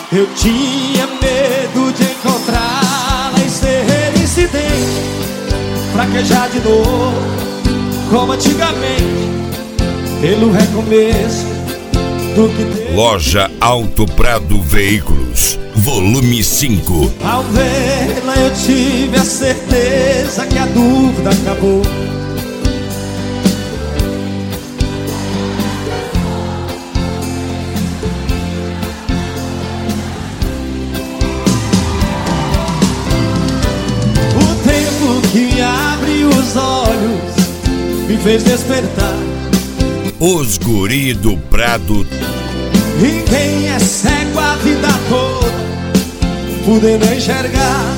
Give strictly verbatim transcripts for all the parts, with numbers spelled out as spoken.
Eu tinha medo de encontrá-la e ser incidente, fraquejar de novo, como antigamente, pelo recomeço do que teve. Loja Auto Prado Veículos, volume cinco. Ao vê-la eu tive a certeza que a dúvida acabou. Que abre os olhos, me fez despertar. Os guri do Prado. E quem é cego a vida toda, podendo enxergar.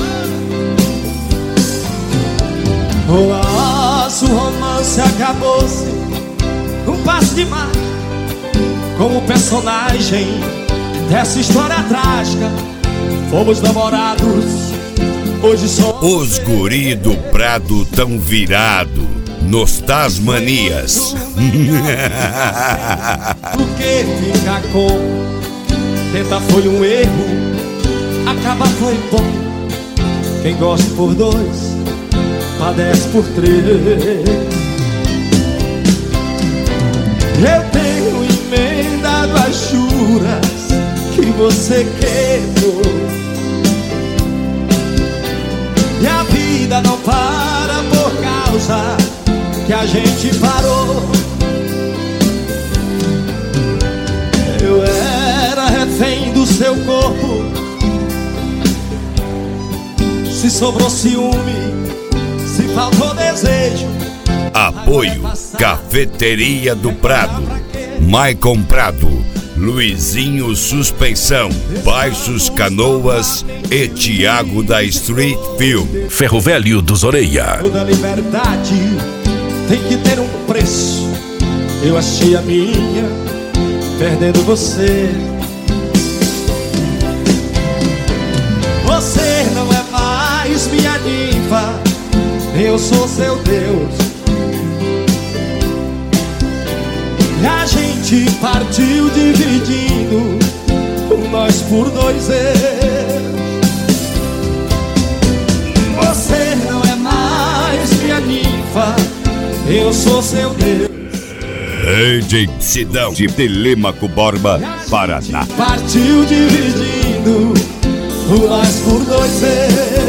O nosso romance acabou-se um passo demais, como personagem dessa história trágica. Fomos namorados, hoje somos. Os guri do Prado tão virado nos Tasmanias. Porque ficar com tentar foi um erro, acabar foi bom. Quem gosta por dois, padece por três. Eu tenho emendado as juras que você quebrou, e a vida não para por causa que a gente parou. Eu era refém do seu corpo, se sobrou ciúme, se faltou desejo. Apoio Cafeteria do Prado, Maicon Prado, Luizinho Suspensão, Baixos Canoas e Tiago da Street Film. Ferro Velho dos Orelha. Toda liberdade tem que ter um preço. Eu achei a minha perdendo você. Você não é mais minha ninfa, eu sou seu Deus. E a gente partiu dividindo nós por dois erros. Você não é mais minha ninfa, eu sou seu Deus. Cidão de Telêmaco Borba, Paraná. Partiu dividindo nós por dois erros.